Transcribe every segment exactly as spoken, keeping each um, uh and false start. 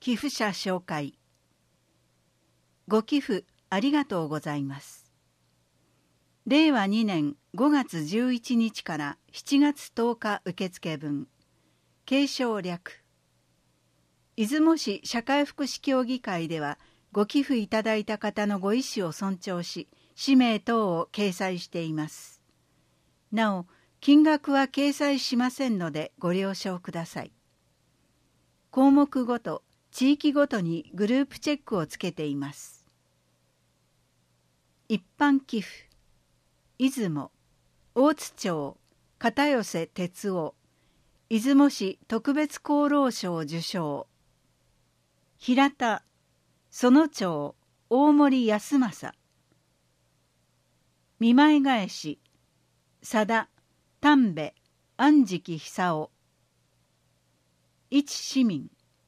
寄付者紹介。ご寄付ありがとうございます。れいわにねんごがつじゅういちにちからしちがつとおか受付分。継承略。出雲市社会福祉協議会では、ご寄付いただいた方のご意思を尊重し、氏名等を掲載しています。なお、金額は掲載しませんのでご了承ください。項目ごと、地域ごとにグループチェックをつけています。一般寄付。出雲、大津町、片寄哲夫、出雲市特別功労賞受賞。平田、園町、大森康政。見舞返し、佐田、丹部、安食久夫。一市民。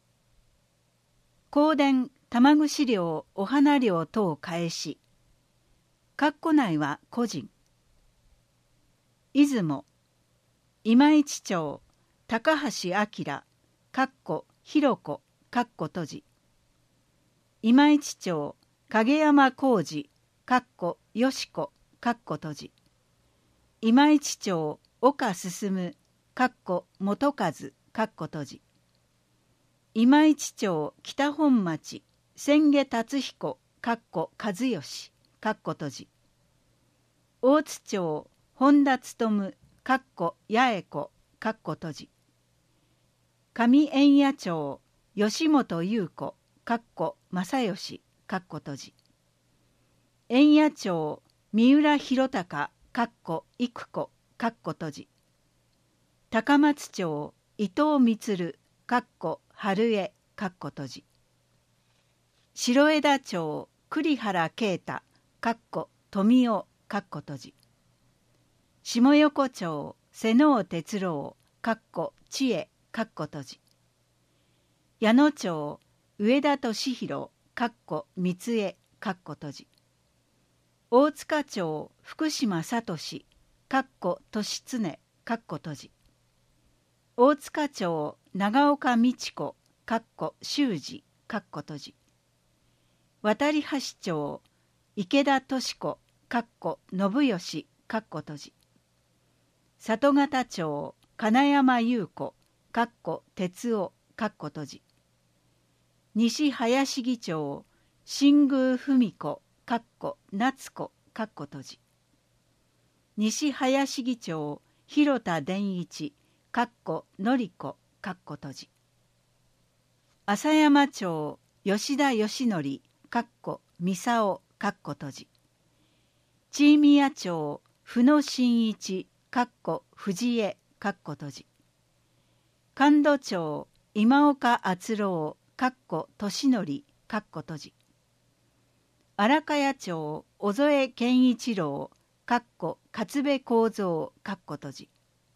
香典、玉串料、お花料等返し。括弧内は個人。出雲、今市町、高橋明、かっこ弘子、かっこ閉じ。今市町、影山浩二、かっこよしこ、かっこ閉じ。今市町、岡進、かっこ元和、かっこ閉じ。今市町、北本町、千家達彦、かっこ和義、かっこ閉じ。大津町、本田勉、かっこ八重子、かっこ閉じ。上円谷町、吉本優子、かっこ正義、かっこ閉じ。円谷町、三浦弘隆、かっこ育子、かっこ閉じ。高松町、伊藤満、かっこ春江、かっこ閉じ。白枝町、栗原啓太、かっこ富夫、かっこ閉じ。下横町、瀬能哲郎、かっこ知恵、かっこ閉じ。矢野町、上田敏弘、かっこ三江、かっこ閉じ。大塚町、福島聡、かっこ俊常、かっこ閉じ。大塚町、長岡美智子、かっこ修二、かっこ閉じ。渡橋町、池田敏子、かっこ信義、かっこ閉じ。里方町、金山優子、かっこ哲夫、かっこ閉じ。西林木町、新宮文子、かっこ夏子、かっこ閉じ。西林木町、広田伝一、かっこのり子、かっこ閉じ。浅山町、吉田義則、かっこ三竿、かっこ閉じ。千宮町、布野真一、かっこ藤江、かっこ閉じ。神戸町、今岡敦郎、かっこ俊則、かっこ閉じ。荒茅町、小添健一郎、かっこ勝部幸三、かっこ閉じ。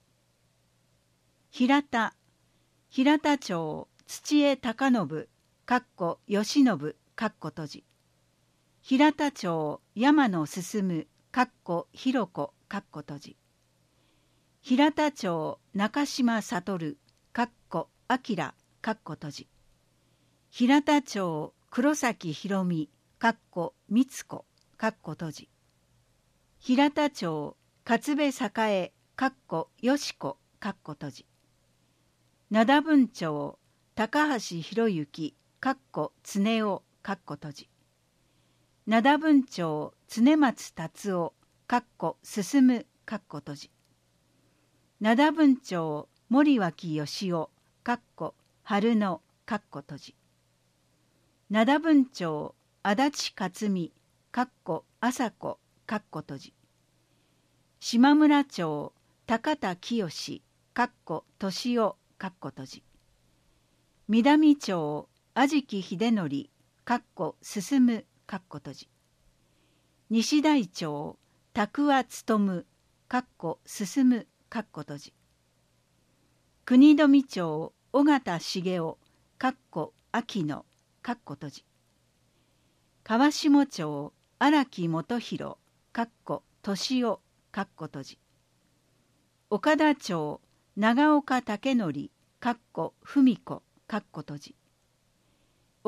平田、平田町、土江貴信、かっこ義信、かっこ閉じ。平田町、山野進、かっこ弘子、かっこ閉じ。平田町、中島悟、かっこ明、かっこ閉じ。平田町、黒崎弘美、かっこ光子、かっこ閉じ。平田町、勝部栄、かっこよし子、かっこ閉じ。灘分町、高橋博之、かっこ常夫、かっこ閉じ。灘分町、常松達夫、かっこ進、かっこ閉じ。灘分町、森脇義夫、かっこ春野、かっこ閉じ。灘分町、足立克美、かっこ朝子、かっこ閉じ。島村町、高田清、かっこ俊夫、かっこ閉じ。南町、安食秀則、かっこ進、かっこ閉じ。西大町、拓和勉、かっこ進、かっこ閉じ。国富町、尾形茂雄、かっこ秋野、かっこ閉じ。川下町、荒木元弘、かっこ俊夫、かっこ閉じ。岡田町、長岡武則、かっこ文子、かっこ閉じ。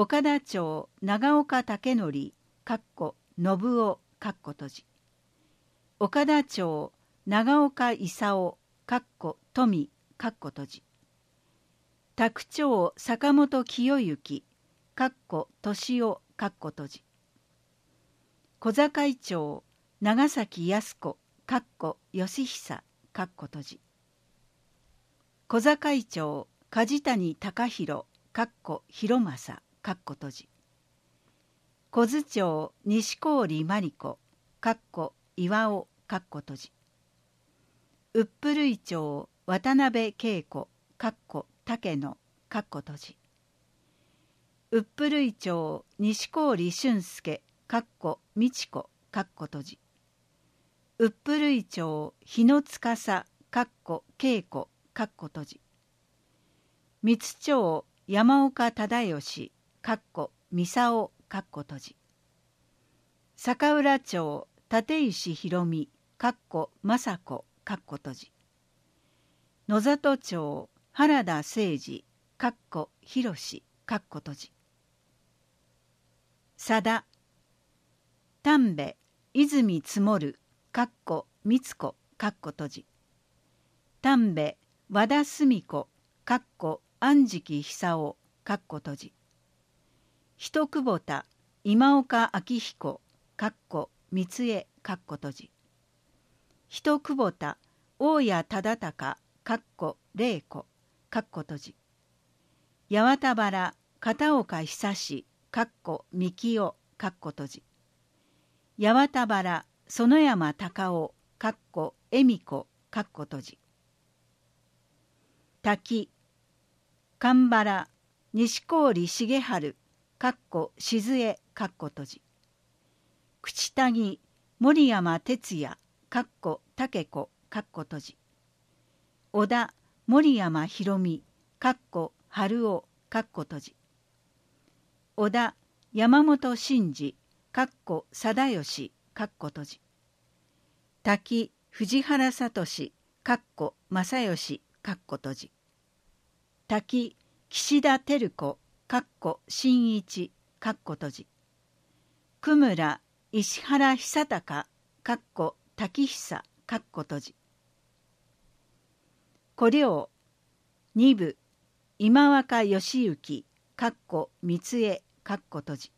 岡田町長岡武則かっこ信夫かっこ閉じ。岡田町長岡勲かっこ富かっこ閉じ。宅町坂本清之かっこ敏夫かっこ閉じ。小坂町長崎康子かっこ義久かっこ閉じ。小坂町梶谷隆弘かっこ広政かっこ閉じ。小津町西郡真理子かっこ岩尾かっこ閉じ。うっぷるい町渡辺恵子かっこ竹野かっこ閉じ。うっぷるい町西郡俊介かっこ美智子かっこ閉じ。うっぷるい町日野司かっこ恵子かっこ閉じ。三津町山岡忠義かっこ三竿かっこ閉じ。坂浦町立石博美かっこ政子かっこ閉じ。野里町原田誠二かっこ広かっこ閉じ。佐田丹部泉積もるかっこ光子かっこ閉じ。丹部和田澄子かっこ安食久夫かっこ閉じ。一久保田今岡明彦かっこ三江かっこ閉じ。一久保田大谷忠敬かっこ玲子かっこ閉じ。八幡原片岡久志かっこ三木夫かっこ閉じ。八幡原園山隆夫かっこ恵美子かっこ閉じ。滝神原西郡重治かっこ静江かっこ閉じ。口谷森山哲也かっこ武子かっこ閉じ。小田森山博美かっこ春夫かっこ閉じ。小田山本真治かっこ貞義かっこ閉じ。滝藤原聡かっこ正義かっこ閉じ。滝岸田照子かっこ真一かっこ閉じ。久村石原久隆かっこ滝久かっこ閉じ。小領二部今若義行かっこ三江かっこ閉じ。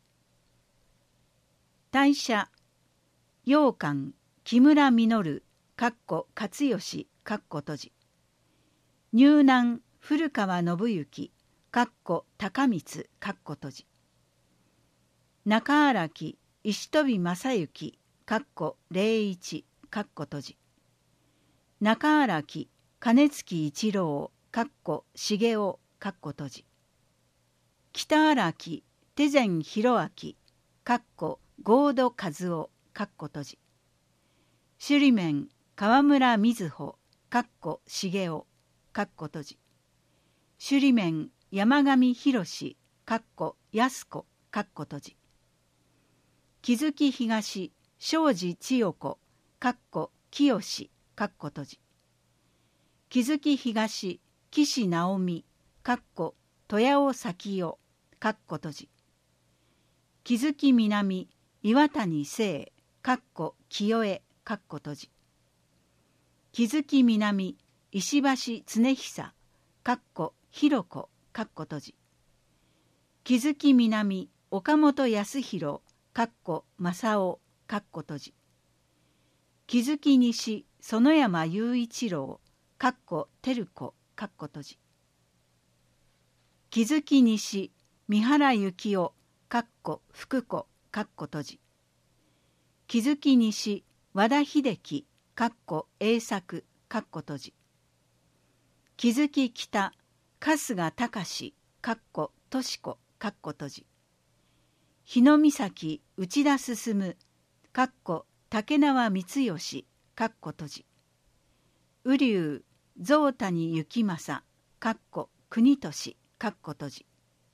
大社洋館木村実かっこ勝義かっこ閉じ。入南古川信之かっこ高光かっこ閉じ。中荒木石飛正幸かっこ礼一かっこ閉じ。中荒木金月一郎かっこ重夫かっこ閉じ。北荒木手前弘明かっこ合土和夫かっこ閉じ。首里面河村瑞穂かっこ重夫かっこ閉じ。首里面山上博かっこ安子かっこ閉じ。木月東庄司千代子かっこ清かっこ閉じ。木月東岸直美かっこ豊尾咲代かっこ閉じ。木月南岩谷聖かっこ清江かっこ閉じ。木月南石橋常久かっこ弘子かっこ閉じ。木月南岡本康弘かっこ正雄かっこ閉じ。木月西園山雄一郎かっこ照子かっこ閉じ。木月西三原幸雄かっこ福子かっこ閉じ。木月西和田秀樹かっこ栄作かっこ閉じ。木月北春日隆かっこ敏子かっこ閉じ。日野岬内田進かっこ竹縄光義かっこ閉じ。雨竜象谷幸正かっこ国俊かっこ閉じ。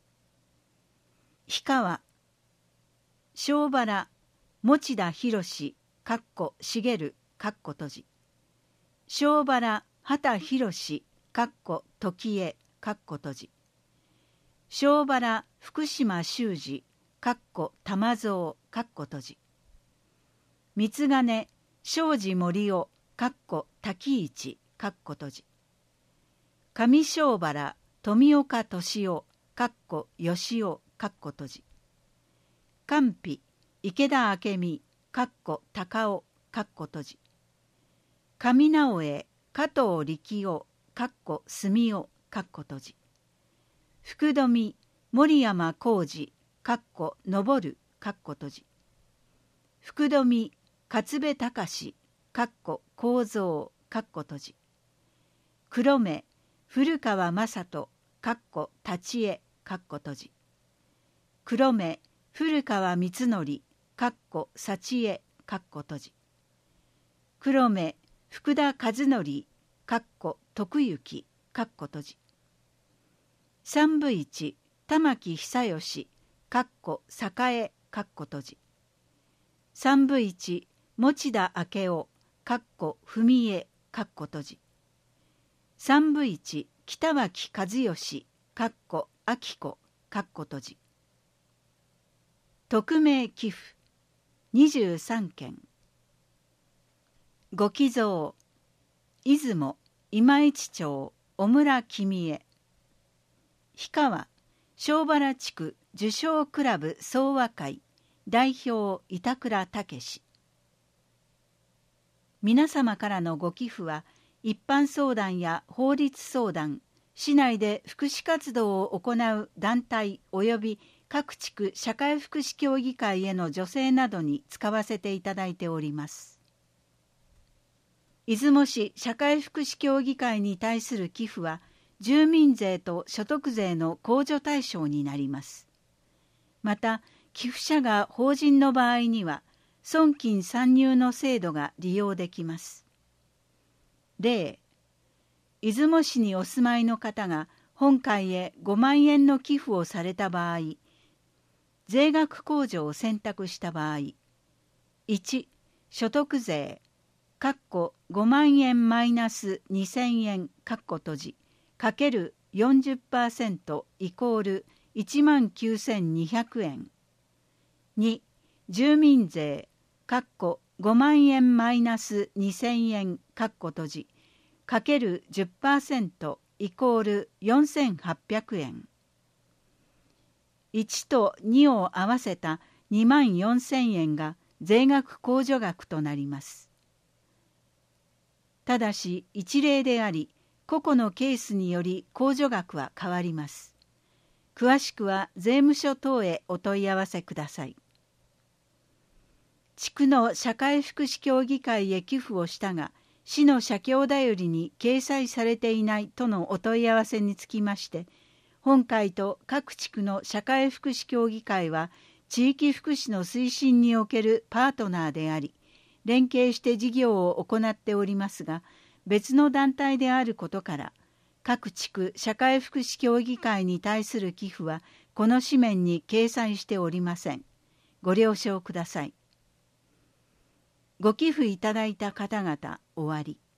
氷川庄原持田博かっこ茂かっこ閉じ。庄原畑博かっこ時江かっこ閉じ。 庄原福島修司かっこ玉蔵かっこ閉じ。三金庄司森夫かっこ滝一かっこ閉じ。上庄原富岡敏夫かっこ吉夫かっこ閉じ。官費池田明美かっこ高尾かっこ閉じ。上直江加藤力夫かっこ住夫かっこ閉じ。福富森山浩二かっこ昇るかっこ閉じ。福富勝部隆かっこ構造かっこ閉じ。黒目古川正人かっこ立江かっこ閉じ。黒目古川光則かっこ幸江かっこ閉じ。黒目福田和則かっこ徳行かっこ閉じ。三部一玉木久義かっこ栄かっこ閉じ。三部一持田明夫かっこ文江かっこ閉じ。三部一北脇和義かっこ明子かっこ閉じ。匿名寄付にじゅうさんけん。ご寄贈出雲今市町小村君江。氷川庄原地区受賞クラブ総和会代表板倉武史。皆様からのご寄付は一般相談や法律相談、市内で福祉活動を行う団体及び各地区社会福祉協議会への助成などに使わせていただいております。出雲市社会福祉協議会に対する寄付は住民税と所得税の控除対象になります。また、寄付者が法人の場合には、損金算入の制度が利用できます。例、出雲市にお住まいの方が本会へごまんえんの寄付をされた場合、税額控除を選択した場合、いち、所得税、かっこごまんえんマイナスにせんえん、かっこ閉じ、かける よんじゅっパーセント イコールいちまんきゅうせんにひゃくえん。に、住民税、かっこごまんえんマイナスにせんえん、かっこ閉じ、かける じゅっパーセント イコールよんせんはっぴゃくえん。いちとにを合わせたにまんよんせんえんが税額控除額となります。ただし一例であり、個々のケースにより控除額は変わります。詳しくは税務署等へお問い合わせください。地区の社会福祉協議会へ寄付をしたが、市の社協だよりに掲載されていないとのお問い合わせにつきまして、本会と各地区の社会福祉協議会は地域福祉の推進におけるパートナーであり、連携して事業を行っておりますが、別の団体であることから、各地区社会福祉協議会に対する寄付はこの紙面に掲載しておりません。ご了承ください。ご寄付いただいた方々、終わり。